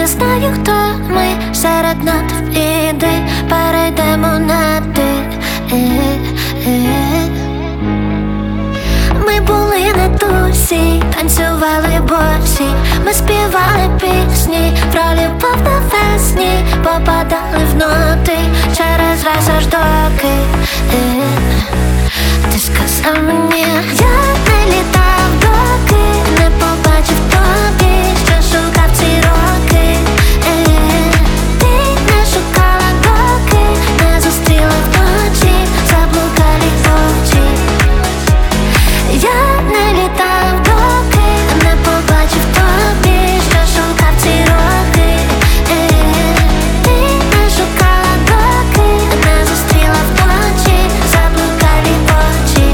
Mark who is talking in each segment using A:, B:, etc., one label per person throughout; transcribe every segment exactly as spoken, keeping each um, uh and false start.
A: не знаю, хто ми серед натовп ідей, перейдемо на ти. Ми були не тусі, танцювали босі, ми співали пісні про любов навесні, попадали в ноти через раз аж доки ти сказав мені, я не літав, доки не побачив тобі, що шукав ці роки. Ти не шукала, доки не зустріла вночі заблукалі очі. Я не літав, доки не побачив тобі, що шукав ці роки. Ти не шукала, доки не зустріла вночі заблукалі очі.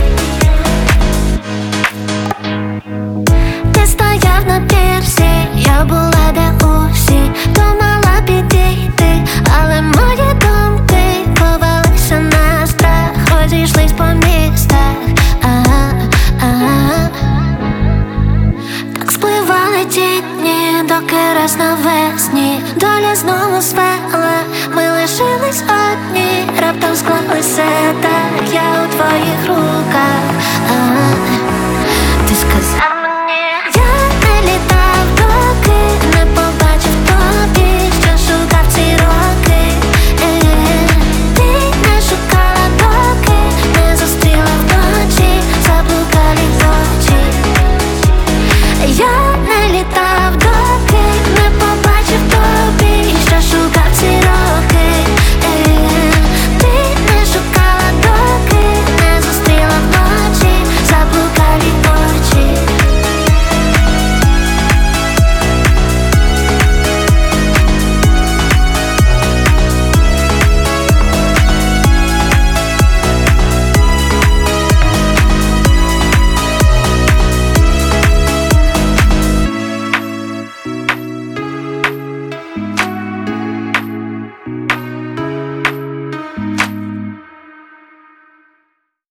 A: Ти стояв на пірсі, я була де усі, думала підійти, але мої думки повелися на страх, розійшлись по містах. Ага, ага. Так спливали ті дні, доки раз навесні доля знову звела, ми лишились одні, раптом склалося так, я у твоїх руках. Ага.